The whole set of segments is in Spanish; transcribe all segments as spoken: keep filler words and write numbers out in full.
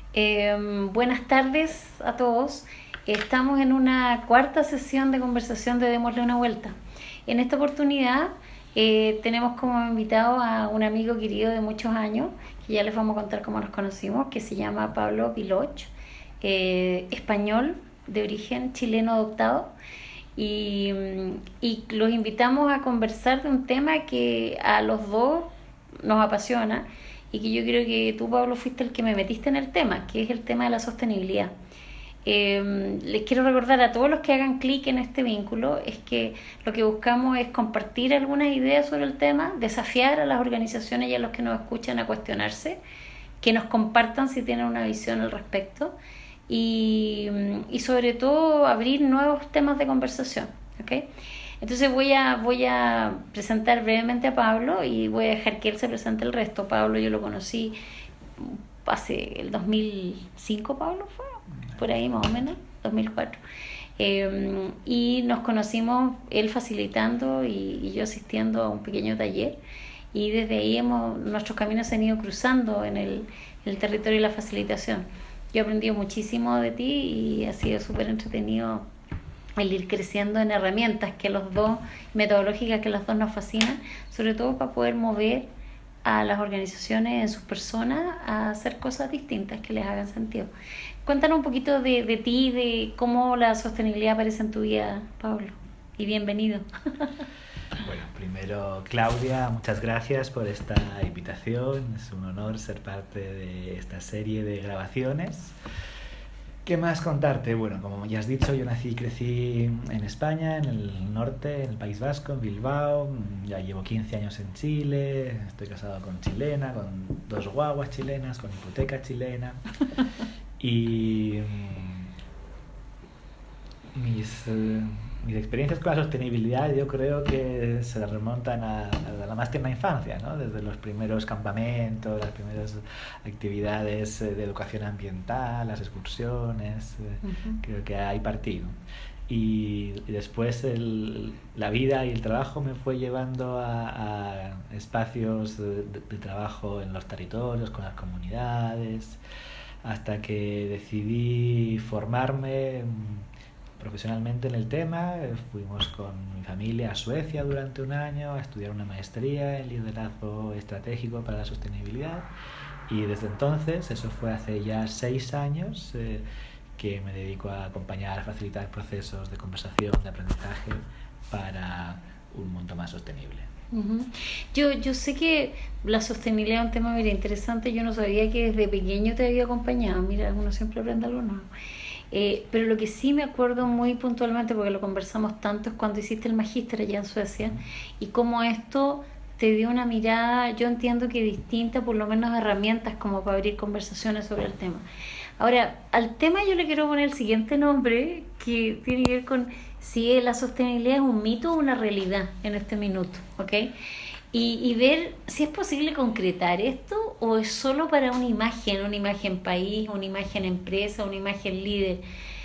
Eh, buenas tardes a todos. Estamos en una cuarta sesión de conversación de Démosle una vuelta. En esta oportunidad eh, tenemos como invitado a un amigo querido de muchos años, que ya les vamos a contar cómo nos conocimos, que se llama Pablo Viloch, eh, español de origen chileno adoptado. Y, y los invitamos a conversar de un tema que a los dos nos apasiona y que yo creo que tú, Pablo, fuiste el que me metiste en el tema, que es el tema de la sostenibilidad. Eh, les quiero recordar a todos los que hagan clic en este vínculo es que lo que buscamos es compartir algunas ideas sobre el tema, desafiar a las organizaciones y a los que nos escuchan a cuestionarse, que nos compartan si tienen una visión al respecto y, y sobre todo abrir nuevos temas de conversación, ¿okay? Entonces voy a, voy a presentar brevemente a Pablo y voy a dejar que él se presente el resto. Pablo yo lo conocí hace el dos mil cinco, Pablo fue, por ahí más o menos, dos mil cuatro. Eh, y nos conocimos él facilitando y, y yo asistiendo a un pequeño taller. Y desde ahí hemos, nuestros caminos se han ido cruzando en el, en el territorio de la facilitación. Yo he aprendido muchísimo de ti y ha sido súper entretenido el ir creciendo en herramientas que los dos, metodológicas que los dos nos fascinan, sobre todo para poder mover a las organizaciones en sus personas a hacer cosas distintas que les hagan sentido. Cuéntanos un poquito de, de ti, de cómo la sostenibilidad aparece en tu vida, Pablo, y bienvenido. Bueno, primero, Claudia, muchas gracias por esta invitación. Es un honor ser parte de esta serie de grabaciones. ¿Qué más contarte? Bueno, como ya has dicho, yo nací y crecí en España, en el norte, en el País Vasco, en Bilbao. Ya llevo quince años en Chile, estoy casado con chilena, con dos guaguas chilenas, con hipoteca chilena. Y mis, eh, mis experiencias con la sostenibilidad yo creo que se remontan a, a la más tierna infancia, ¿no? Desde los primeros campamentos, las primeras actividades de educación ambiental, las excursiones, eh, uh-huh. Creo que hay partido. Y, y después el, la vida y el trabajo me fue llevando a, a espacios de, de, de trabajo en los territorios, con las comunidades, hasta que decidí formarme profesionalmente en el tema. Fuimos con mi familia a Suecia durante un año a estudiar una maestría en liderazgo estratégico para la sostenibilidad y desde entonces, eso fue hace ya seis años, eh, que me dedico a acompañar, a facilitar procesos de conversación, de aprendizaje para un mundo más sostenible. Uh-huh. Yo, yo sé que la sostenibilidad es un tema muy interesante. Yo no sabía que desde pequeño te había acompañado. Mira, uno siempre aprende algo nuevo. Eh, pero lo que sí me acuerdo muy puntualmente, porque lo conversamos tanto, es cuando hiciste el magíster allá en Suecia y cómo esto te dio una mirada, yo entiendo que distinta, por lo menos herramientas como para abrir conversaciones sobre el tema. Ahora, al tema yo le quiero poner el siguiente nombre que tiene que ver con si la sostenibilidad es un mito o una realidad en este minuto, ¿ok? Y, y ver si es posible concretar esto o es solo para una imagen, una imagen país, una imagen empresa, una imagen líder.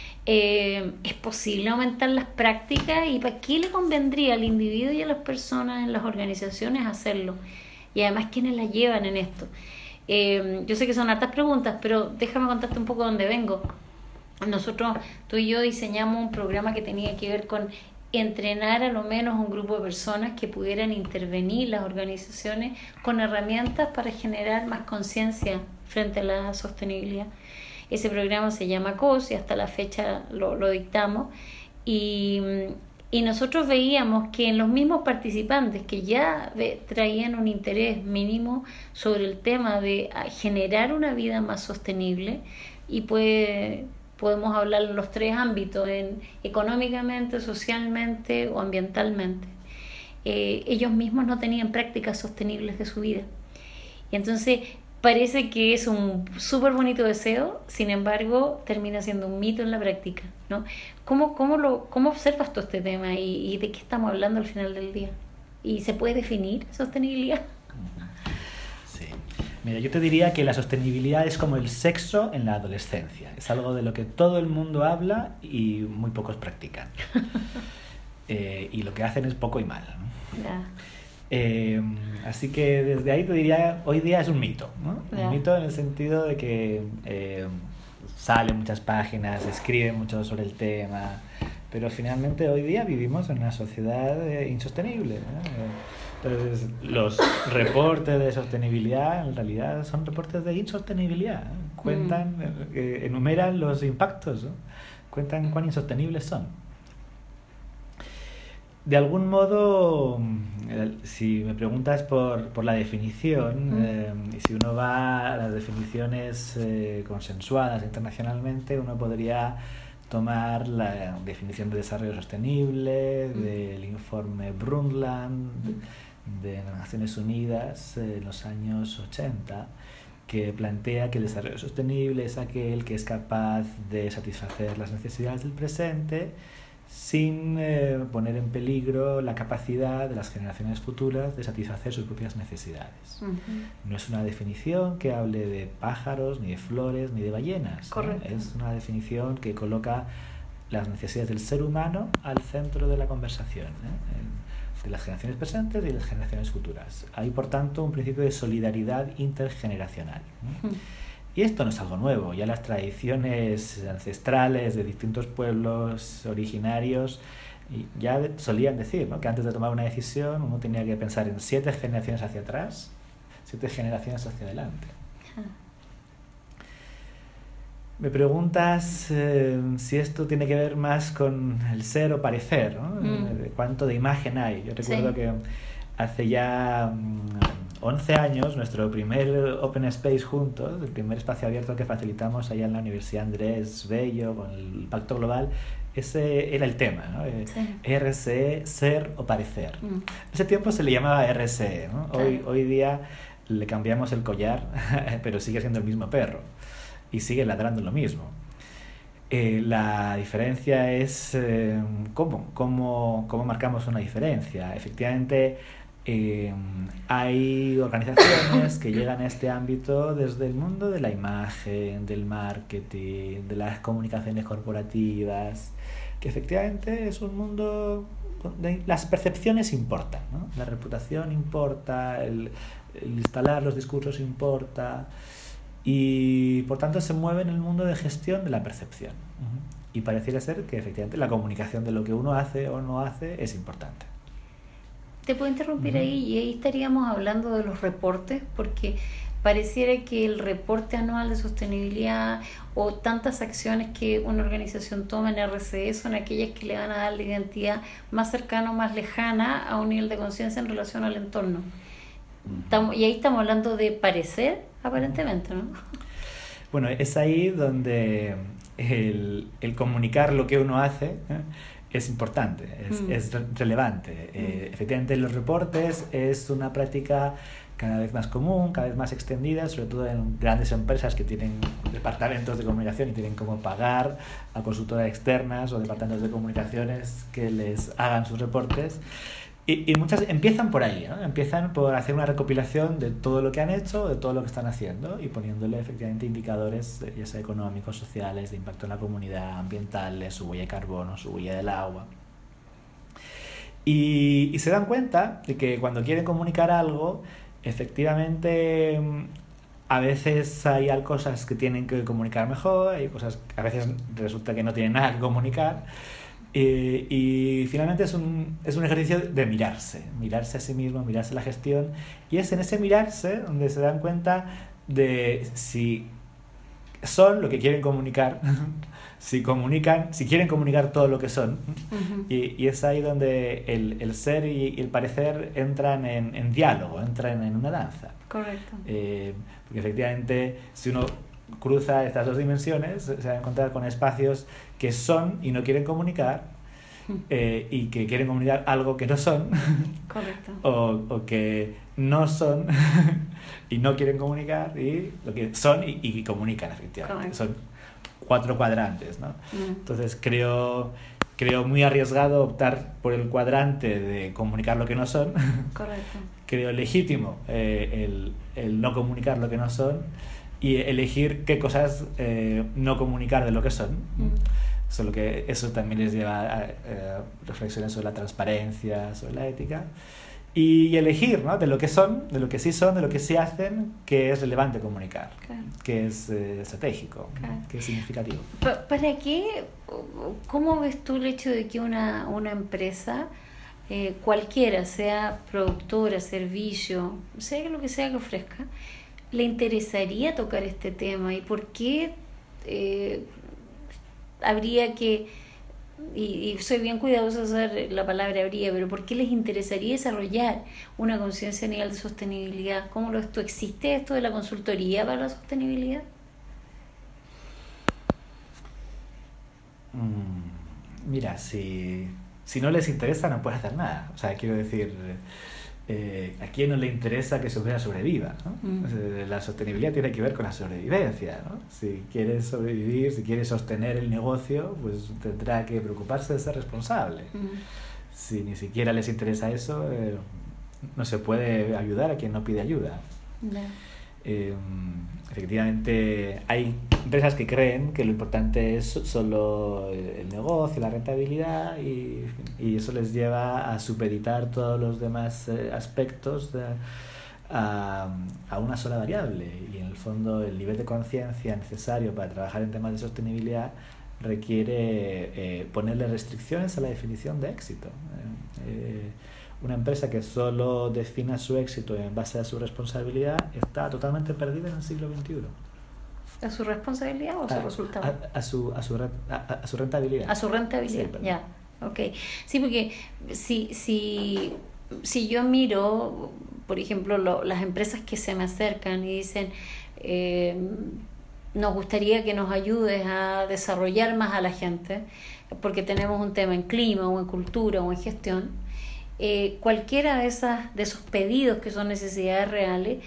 Eh, ¿Es posible aumentar las prácticas y para qué le convendría al individuo y a las personas en las organizaciones hacerlo? Y además, ¿quiénes la llevan en esto? Eh, yo sé que son hartas preguntas, pero déjame contarte un poco de dónde vengo. Nosotros, tú y yo, diseñamos un programa que tenía que ver con entrenar a lo menos un grupo de personas que pudieran intervenir las organizaciones con herramientas para generar más conciencia frente a la sostenibilidad. Ese programa se llama C O S y hasta la fecha lo, lo dictamos y, y nosotros veíamos que en los mismos participantes que ya ve, traían un interés mínimo sobre el tema de generar una vida más sostenible y pues podemos hablar en los tres ámbitos, en económicamente, socialmente o ambientalmente. Eh, ellos mismos no tenían prácticas sostenibles de su vida. Y entonces parece que es un súper bonito deseo, sin embargo, termina siendo un mito en la práctica, ¿no? ¿Cómo, cómo, lo, cómo observas tú este tema y, y de qué estamos hablando al final del día? ¿Y se puede definir sostenibilidad? Sí. Mira, yo te diría que la sostenibilidad es como el sexo en la adolescencia. Es algo de lo que todo el mundo habla y muy pocos practican. eh, y lo que hacen es poco y mal, ¿no? Yeah. Eh, así que desde ahí te diría, hoy día es un mito, ¿no? Yeah. Un mito en el sentido de que eh, salen muchas páginas, escriben mucho sobre el tema, pero finalmente hoy día vivimos en una sociedad eh, insostenible, ¿no? Entonces, los reportes de sostenibilidad en realidad son reportes de insostenibilidad, ¿no? Cuentan, mm. eh, enumeran los impactos, ¿no? Cuentan cuán insostenibles son. De algún modo, si me preguntas por, por la definición, mm. eh, si uno va a las definiciones eh, consensuadas internacionalmente, uno podría tomar la definición de desarrollo sostenible mm. del informe Brundtland de las Naciones Unidas en los años ochenta, que plantea que el desarrollo sostenible es aquel que es capaz de satisfacer las necesidades del presente sin eh, poner en peligro la capacidad de las generaciones futuras de satisfacer sus propias necesidades. Uh-huh. No es una definición que hable de pájaros, ni de flores, ni de ballenas. Correcto. ¿eh? Es una definición que coloca las necesidades del ser humano al centro de la conversación, ¿eh? de las generaciones presentes y de las generaciones futuras. Hay, por tanto, un principio de solidaridad intergeneracional. ¿eh? Uh-huh. Y esto no es algo nuevo, ya las tradiciones ancestrales de distintos pueblos originarios ya solían decir, ¿no?, que antes de tomar una decisión uno tenía que pensar en siete generaciones hacia atrás, siete generaciones hacia adelante. Me preguntas eh, si esto tiene que ver más con el ser o parecer, ¿no? Mm. ¿Cuánto de imagen hay? Yo recuerdo sí. que hace ya once años, nuestro primer Open Space juntos, el primer espacio abierto que facilitamos allá en la Universidad Andrés Bello con el Pacto Global, ese era el tema, ¿no? Sí. R C E, ser o parecer. Mm. En ese tiempo se le llamaba R C E, ¿no? Claro. Hoy, hoy día le cambiamos el collar, pero sigue siendo el mismo perro y sigue ladrando lo mismo. Eh, la diferencia es eh, ¿cómo? ¿Cómo, cómo marcamos una diferencia? Efectivamente, eh, hay organizaciones que llegan a este ámbito desde el mundo de la imagen, del marketing, de las comunicaciones corporativas, que efectivamente es un mundo donde las percepciones importan, ¿no? La reputación importa, el, el instalar los discursos importa. Y por tanto se mueve en el mundo de gestión de la percepción. Uh-huh. Y pareciera ser que efectivamente la comunicación de lo que uno hace o no hace es importante. Te puedo interrumpir uh-huh. ahí, y ahí estaríamos hablando de los reportes, porque pareciera que el reporte anual de sostenibilidad o tantas acciones que una organización toma en R C E son aquellas que le van a dar la identidad más cercana o más lejana a un nivel de conciencia en relación al entorno. Uh-huh. Estamos, y ahí estamos hablando de parecer, aparentemente, ¿no? Bueno, es ahí donde el, el comunicar lo que uno hace ¿eh? es importante, es, mm. es relevante. Mm. Eh, efectivamente, los reportes es una práctica cada vez más común, cada vez más extendida, sobre todo en grandes empresas que tienen departamentos de comunicación y tienen como pagar a consultoras externas o departamentos de comunicaciones que les hagan sus reportes. Y, y muchas empiezan por ahí, ¿no? Empiezan por hacer una recopilación de todo lo que han hecho, de todo lo que están haciendo y poniéndole efectivamente indicadores, ya sea económicos, sociales, de impacto en la comunidad, ambientales, su huella de carbono, su huella del agua. Y, y se dan cuenta de que cuando quieren comunicar algo, efectivamente a veces hay cosas que tienen que comunicar mejor, hay cosas que a veces resulta que no tienen nada que comunicar. Eh, y finalmente es un, es un ejercicio de mirarse, mirarse a sí mismo, mirarse la gestión, y es en ese mirarse donde se dan cuenta de si son lo que quieren comunicar, si comunican, si quieren comunicar todo lo que son, uh-huh. y, y es ahí donde el, el ser y el parecer entran en, en diálogo, entran en una danza. Correcto. Eh, porque efectivamente si uno cruza estas dos dimensiones, se va a encontrar con espacios que son y no quieren comunicar, eh, y que quieren comunicar algo que no son. Correcto. o, o que no son y no quieren comunicar, y lo que son y, y comunican efectivamente. Correcto. Son cuatro cuadrantes, ¿no? Mm. Entonces creo, creo muy arriesgado optar por el cuadrante de comunicar lo que no son. Correcto. Creo legítimo eh, el, el no comunicar lo que no son y elegir qué cosas eh, no comunicar de lo que son. Mm. Solo que eso también les lleva a, a reflexiones sobre la transparencia, sobre la ética. y elegir, ¿no? De lo que son, de lo que sí son, de lo que sí hacen, que es relevante comunicar, Claro. que es eh, estratégico, Claro. que es significativo. Pa- ¿Para qué? ¿Cómo ves tú el hecho de que una, una empresa, eh, cualquiera, sea productora, servicio, sea lo que sea que ofrezca, le interesaría tocar este tema? ¿Y por qué eh, habría que, y, y soy bien cuidadosa de usar la palabra habría, pero por qué les interesaría desarrollar una conciencia a nivel de sostenibilidad? ¿Cómo lo esto existe esto de la consultoría para la sostenibilidad? Mm, Mira, si, si no les interesa no puedes hacer nada. O sea, quiero decir, eh, ¿a quién no le interesa que su empresa sobreviva, ¿no? Mm. O sea, la sostenibilidad tiene que ver con la sobrevivencia, ¿no? Si quieres sobrevivir, si quieres sostener el negocio, pues tendrá que preocuparse de ser responsable. Mm. Si ni siquiera les interesa eso, eh, no se puede ayudar a quien no pide ayuda. Ya. Eh, efectivamente, hay empresas que creen que lo importante es solo el negocio, la rentabilidad, y, y eso les lleva a supeditar todos los demás eh, aspectos de- a, a una sola variable. Y en el fondo, el nivel de conciencia necesario para trabajar en temas de sostenibilidad requiere eh, ponerle restricciones a la definición de éxito. Eh, eh, una empresa que solo defina su éxito en base a su responsabilidad está totalmente perdida en el siglo veintiuno. ¿A su responsabilidad o a su A, resultado? a- a su, a, su, re- a, a su rentabilidad. A su rentabilidad, Sí, perdón. ya, ok. Sí, porque si, si, si yo miro, por ejemplo, lo- las empresas que se me acercan y dicen, eh, nos gustaría que nos ayudes a desarrollar más a la gente, porque tenemos un tema en clima o en cultura o en gestión, eh, cualquiera de, esas, de esos pedidos que son necesidades reales,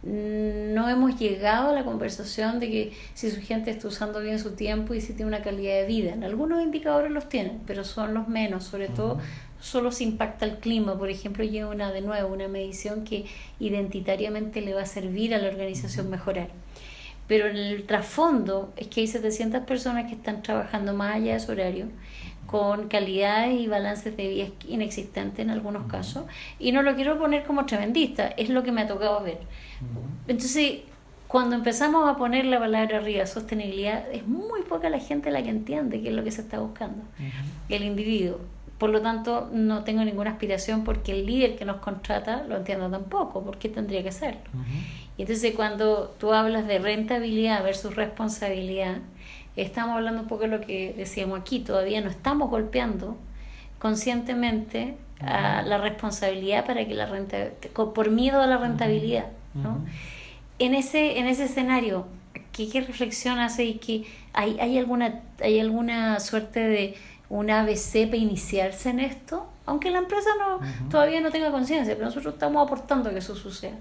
no hemos llegado a la conversación de que si su gente está usando bien su tiempo y si tiene una calidad de vida. En algunos indicadores los tienen, pero son los menos, sobre Ujú. todo solo se impacta el clima. Por ejemplo, lleva una de nuevo una medición que identitariamente le va a servir a la organización Ujú. mejorar. Pero en el trasfondo es que hay setecientas personas que están trabajando más allá de su horario, con calidades y balances de vida inexistentes en algunos Ujú. casos, y no lo quiero poner como tremendista, es lo que me ha tocado ver. Ujú. Entonces, cuando empezamos a poner la palabra arriba, sostenibilidad, es muy poca la gente la que entiende qué es lo que se está buscando, Ujú. el individuo. Por lo tanto, no tengo ninguna aspiración porque el líder que nos contrata lo entienda tampoco, ¿por qué tendría que hacerlo? Ujú. Y entonces cuando tú hablas de rentabilidad versus responsabilidad, estamos hablando un poco de lo que decíamos aquí, todavía no estamos golpeando conscientemente a la responsabilidad para que la renta, por miedo a la rentabilidad, ¿no? Ujú. En ese, en ese escenario, ¿qué, qué reflexión hace y que hay, hay alguna, hay alguna suerte de un A B C para iniciarse en esto? Aunque la empresa no, Ujú. todavía no tenga conciencia, pero nosotros estamos aportando a que eso suceda.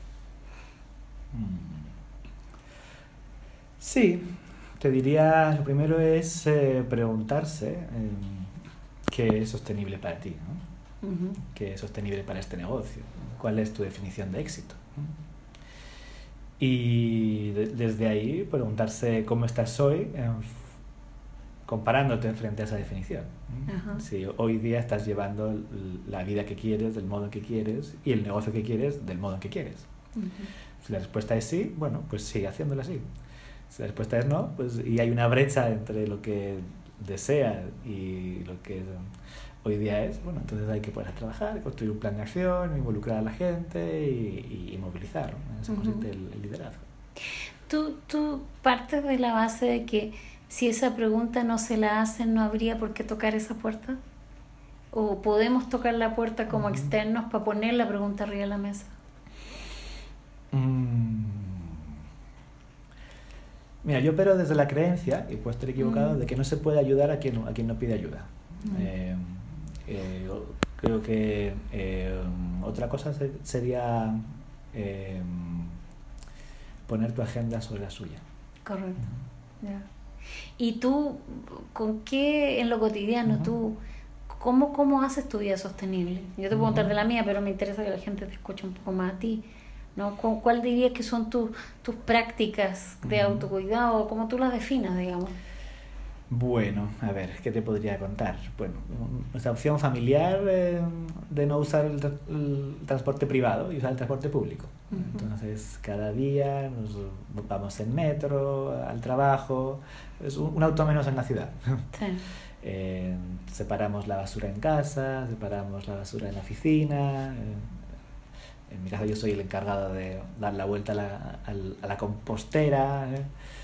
Sí, te diría, lo primero es eh, preguntarse eh, qué es sostenible para ti, ¿no? Ujú. ¿Qué es sostenible para este negocio? ¿Cuál es tu definición de éxito? Y de- desde ahí preguntarse cómo estás hoy eh, comparándote frente a esa definición. Ajá. Si hoy día estás llevando l- la vida que quieres, del modo en que quieres, y el negocio que quieres, del modo en que quieres. Ujú. Si la respuesta es sí, bueno, pues sigue haciéndolo así. Si la respuesta es no, pues y hay una brecha entre lo que desea y lo que hoy día es, bueno, entonces hay que ponerse a trabajar, construir un plan de acción, involucrar a la gente y, y, y movilizar, ¿no? En eso Ujú. consiste el, el liderazgo. Tú, tú partes de la base de que si esa pregunta no se la hacen, no habría por qué tocar esa puerta. ¿O podemos tocar la puerta como Ujú. externos para poner la pregunta arriba de la mesa? Mm. Mira, yo opero desde la creencia, y puedo estar equivocado, Mm. de que no se puede ayudar a quien, a quien no pide ayuda. Mm. Eh, eh, yo creo que eh, otra cosa se- sería eh, poner tu agenda sobre la suya. Correcto. Ya. ¿Y tú, con qué en lo cotidiano, Ujú. tú, cómo, cómo haces tu vida sostenible? Yo te puedo contar Ujú. de la mía, pero me interesa que la gente te escuche un poco más a ti, ¿no? ¿Cu- ¿Cuál dirías que son tus tus prácticas de Ujú. autocuidado? ¿Cómo tú las definas, digamos? Bueno, a ver, ¿qué te podría contar? Bueno, nuestra opción familiar eh, de no usar el, tra- el transporte privado y usar el transporte público. Ujú. Entonces, cada día nos vamos en metro, al trabajo, es un, un auto menos en la ciudad. Sí. Eh, separamos la basura en casa, separamos la basura en la oficina. eh, en mi caso yo soy el encargado de dar la vuelta a la, al- a la compostera. ¿eh?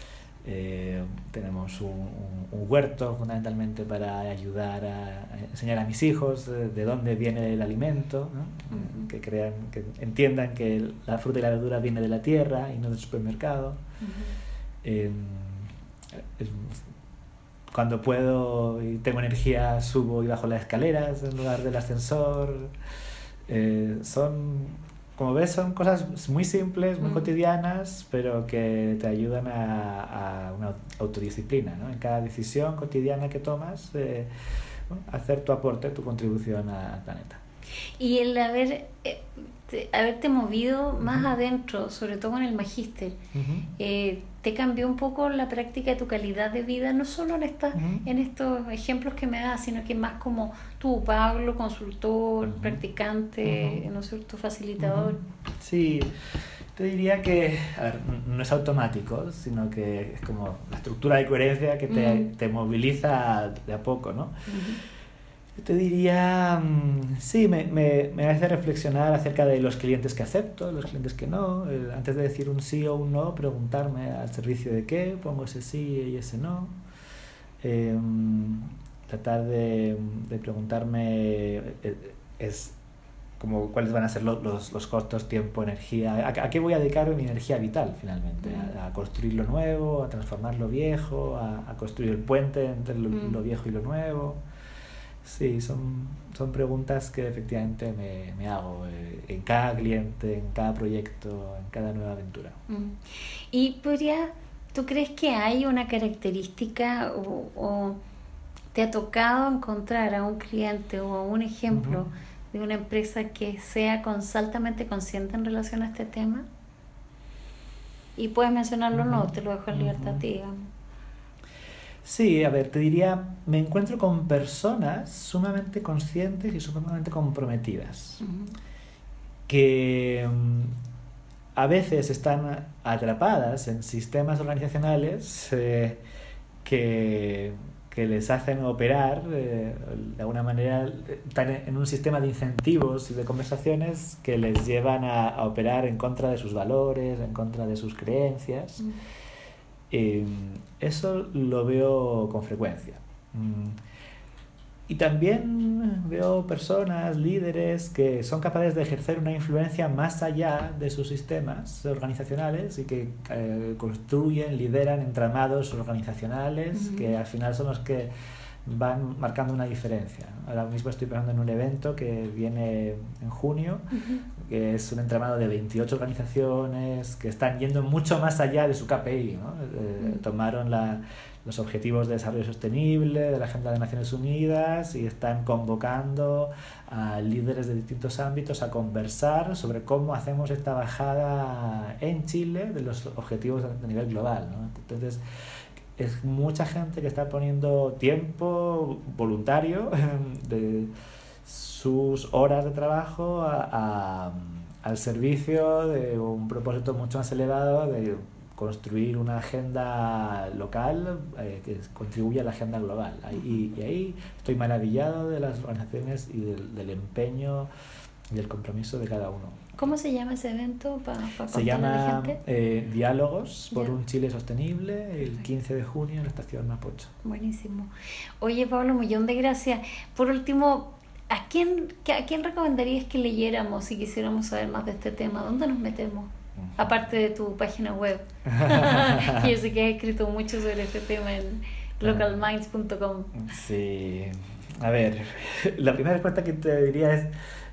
Eh, tenemos un, un- un huerto fundamentalmente para ayudar a, a enseñar a mis hijos eh, de dónde viene el alimento, ¿no? Eh, Ujú. que crean, que entiendan que el- la fruta y la verdura viene de la tierra y no del supermercado. Ujú. Eh, es- Cuando puedo y tengo energía subo y bajo las escaleras en lugar del ascensor. Eh, son, como ves, son cosas muy simples, muy Mm. cotidianas, pero que te ayudan a, a una autodisciplina, ¿no? En cada decisión cotidiana que tomas, eh, bueno, hacer tu aporte, tu contribución a- al planeta. Y el haber, eh, te- haberte movido más Ujú. adentro, sobre todo en el magíster, Ujú. eh, te cambió un poco la práctica de tu calidad de vida, no solo en esta, Ujú. en estos ejemplos que me das, sino que más como tú, Pablo, consultor, Ujú. practicante, Ujú. ¿no es cierto?, facilitador. Ujú. Sí, te diría que, a ver, no es automático, sino que es como la estructura de coherencia que te, Mm. te moviliza de a poco, ¿no? Ujú. Yo te diría, mm, sí, me, me, me hace reflexionar acerca de los clientes que acepto, los clientes que no. Eh, antes de decir un sí o un no, preguntarme al servicio de qué, pongo ese sí y ese no. Eh, tratar de, de preguntarme eh, es como cuáles van a ser lo- los, los costos, tiempo, energía, a, a qué voy a dedicar mi energía vital finalmente, a, a construir lo nuevo, a transformar lo viejo, a, a construir el puente entre lo, Mm. lo viejo y lo nuevo. Sí, son, son preguntas que efectivamente me, me hago eh, en cada cliente, en cada proyecto, en cada nueva aventura. Mm. Y podría, ¿tú crees que hay una característica o, o te ha tocado encontrar a un cliente o a un ejemplo Ujú. de una empresa que sea cons- altamente consciente en relación a este tema? Y puedes mencionarlo o no, Ujú. te lo dejo en libertad a Ujú. ti, digamos. Sí, a ver, te diría, me encuentro con personas sumamente conscientes y sumamente comprometidas, Ujú. que mm, a veces están atrapadas en sistemas organizacionales eh, que, que les hacen operar eh, de alguna manera, eh, están en un sistema de incentivos y de conversaciones que les llevan a, a operar en contra de sus valores, en contra de sus creencias. Mm. Eh, Eso lo veo con frecuencia. Mm, Y también veo personas, líderes, que son capaces de ejercer una influencia más allá de sus sistemas organizacionales y que eh, construyen, lideran entramados organizacionales Ujú. que al final son los que van marcando una diferencia, ¿no? Ahora mismo estoy pensando en un evento que viene en junio, Ujú. que es un entramado de veintiocho organizaciones que están yendo mucho más allá de su K P I, ¿no? Eh, Mm. tomaron la, los Objetivos de Desarrollo Sostenible de la Agenda de Naciones Unidas y están convocando a líderes de distintos ámbitos a conversar sobre cómo hacemos esta bajada en Chile de los objetivos a nivel global, ¿no? Entonces, es mucha gente que está poniendo tiempo voluntario de sus horas de trabajo a, a, al servicio de un propósito mucho más elevado de construir una agenda local eh, que contribuya a la agenda global. Y, y ahí estoy maravillado de las organizaciones y del, del empeño y del compromiso de cada uno. ¿Cómo se llama ese evento para pa Se contarle a la llama gente? eh, Diálogos por Ya. un Chile Sostenible, el Perfecto. quince de junio en la estación Mapocho. Buenísimo. Oye, Pablo, un millón de gracias. Por último, ¿a quién, que- ¿a quién recomendarías que leyéramos si quisiéramos saber más de este tema? ¿Dónde nos metemos? Aparte de tu página web. Que yo sé que has escrito mucho sobre este tema en local minds punto com. Sí, a ver, la primera respuesta que te diría es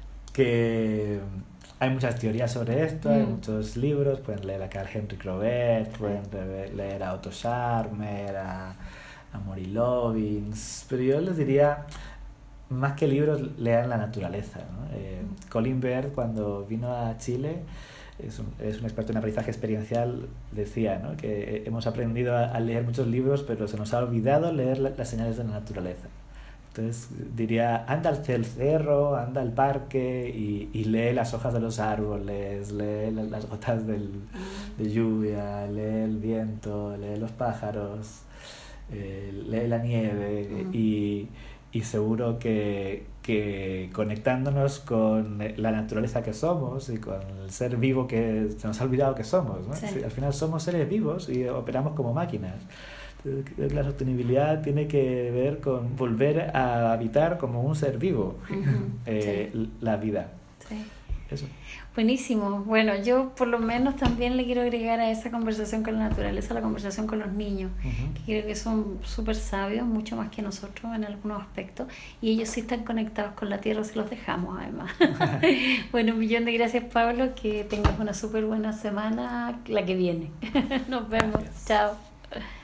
que hay muchas teorías sobre esto, hay Mm. muchos libros, pueden leer a Carl Henrik Robert, pueden re- leer a Otto Scharmer, a, a Maury Lovins, pero yo les diría, más que libros, lean la naturaleza, ¿no? Eh, Mm. Colin Baird, cuando vino a Chile, es un, es un experto en aprendizaje experiencial, decía, ¿no? Que hemos aprendido a, a leer muchos libros, pero se nos ha olvidado leer la, las señales de la naturaleza. Entonces diría, anda al cerro, anda al parque y, y lee las hojas de los árboles, lee las gotas del, de lluvia, lee el viento, lee los pájaros, eh, lee la nieve y, y seguro que, que conectándonos con la naturaleza que somos y con el ser vivo que se nos ha olvidado que somos, ¿no? Sí. Sí, al final somos seres vivos y operamos como máquinas. La sostenibilidad tiene que ver con volver a habitar como un ser vivo Uh-huh. eh, Sí. la vida. Sí. Eso. Buenísimo. Bueno, yo por lo menos también le quiero agregar a esa conversación con la naturaleza la conversación con los niños, Uh-huh. que creo que son súper sabios, mucho más que nosotros en algunos aspectos, y ellos sí están conectados con la tierra si los dejamos además. Bueno, un millón de gracias, Pablo, que tengas una súper buena semana la que viene. Nos vemos. Gracias. Chao.